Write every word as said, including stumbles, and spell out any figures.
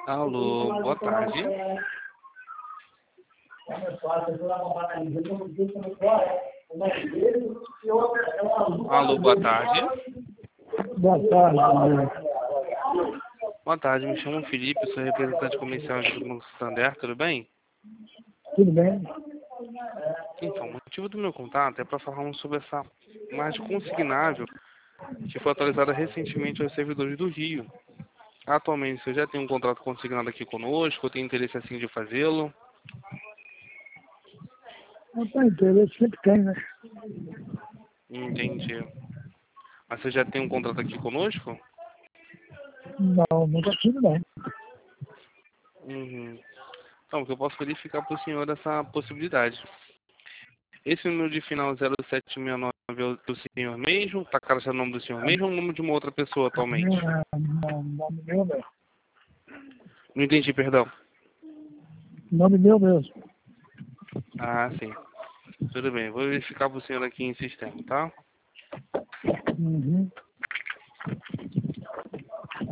Alô, boa tarde. Alô, boa tarde. Boa tarde, Boa tarde, me chamo Felipe, sou representante comercial do Banco Santander, tudo bem? tudo bem? Então, o motivo do meu contato é para falarmos sobre essa margem consignável que foi atualizada recentemente aos servidores do Rio. Atualmente, você já tem um contrato consignado aqui conosco, ou tem interesse assim de fazê-lo? Não tem interesse, sempre tem, né? Entendi. Mas você já tem um contrato aqui conosco? Não, nunca tive, não. Uhum. Então, que eu posso verificar para o senhor essa possibilidade. Esse número de final zero sete seis nove é o do senhor mesmo? Está cadastrado o nome do senhor mesmo ou o nome de uma outra pessoa atualmente? Não, nome meu mesmo. Não entendi, perdão. Nome meu mesmo. Ah, sim. Tudo bem, vou verificar para o senhor aqui em sistema, tá? Uhum.